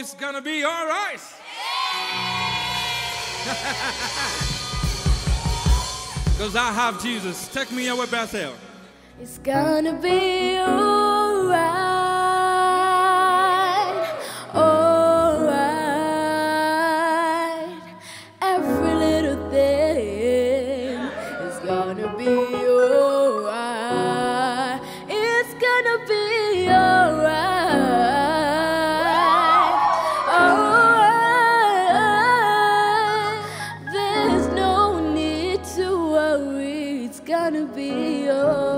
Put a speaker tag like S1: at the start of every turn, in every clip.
S1: it's gonna be all right. Because I have Jesus. Take me away, Bethel.
S2: It's gonna be alright, alright. Every little thing is gonna be alright. It's gonna be alright, alright. There's no need to worry. It's gonna be alright.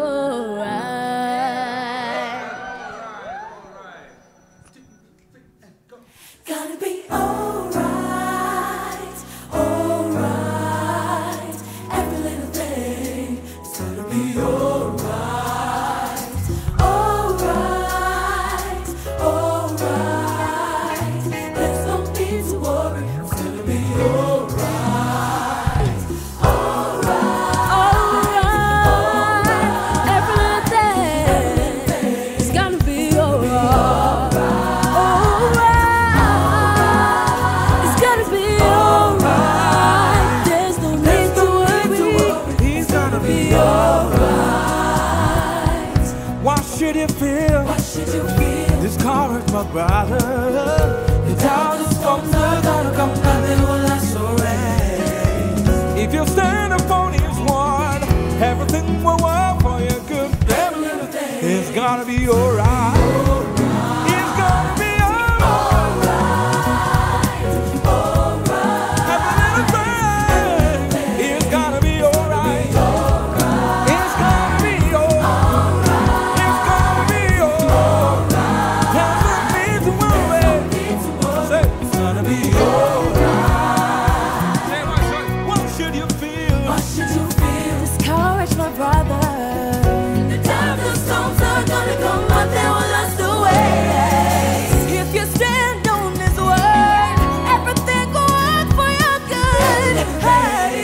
S3: Gonna be alright, alright. Every little thing is gonna be alright, alright, alright. There's no need to worry. It's gonna be alright, alright.
S2: Every little thing is gonna be alright. It's gonna be alright. There's no need to worry.
S1: He's gonna be
S2: Alright.
S1: Why should you feel
S3: What should you feel?
S1: discouraged, my brother?
S3: The doubt is storms are gonna come, nothing will last always.
S1: If you stand upon His word, everything will work for your good.
S3: Every little thing
S1: It's gonna be alright. It's gonna be alright. Every little thing is gonna be alright. It's gonna be alright. It's gonna be alright. There's no need to worry. Say, it's gonna be alright. Say, what should you feel?
S3: What should you feel?
S2: Discourage my brother.
S3: The time the storms are gonna come, but they will last away.
S2: If you stand on His word, everything will work for your good. Hey,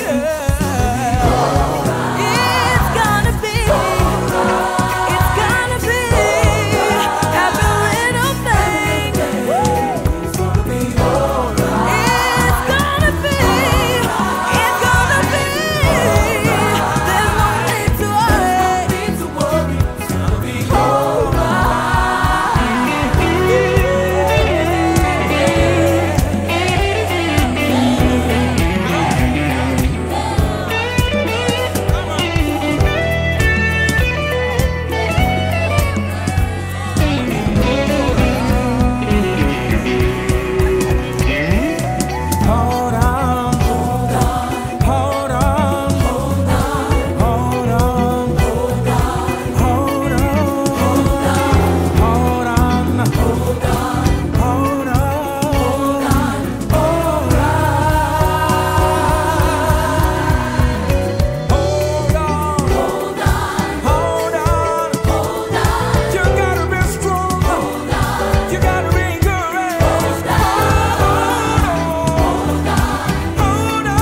S2: it's gonna be, it's gonna be every little thing.
S3: It's gonna be alright.
S2: It's gonna be, it's gonna be. There's no need to worry.
S3: Need to worry. It's gonna be alright.
S1: Hold on, hold on, hold on, hold on, hold on, hold on, hold on, hold on. You gotta be strong. You gotta be courageous. Hold on.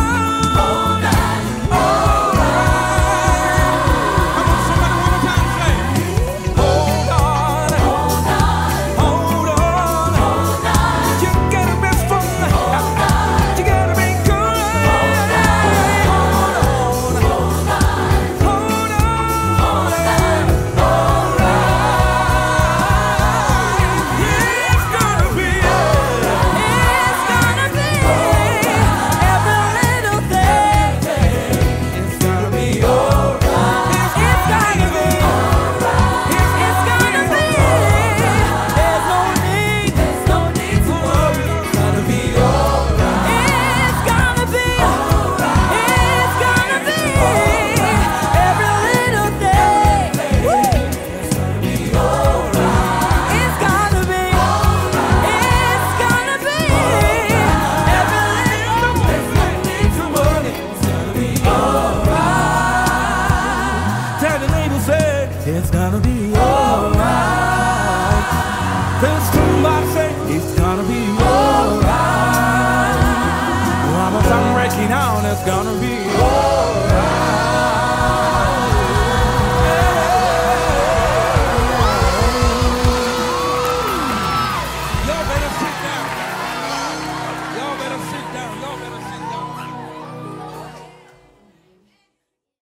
S1: Come on, somebody, one more time, say, hold on, hold on. You gotta be strong. You gotta be courageous. Hold on. It's gonna be
S2: It's gonna be every little thing.
S1: It's gonna be alright.
S2: It's gonna be, it's gonna be. There's no need,
S3: There's no need to worry. It's gonna be alright.
S2: it's gonna be, it's gonna be every little thing.
S3: It's gonna be alright.
S2: It's gonna be, it's gonna be every little thing.
S3: There's no need to worry. It's gonna be alright.
S1: Tell the neighbor, say, it's gonna be alright. Tell somebody, say, it's gonna be alright. One more time, breaking down, it's gonna be alright. Y'all better sit down.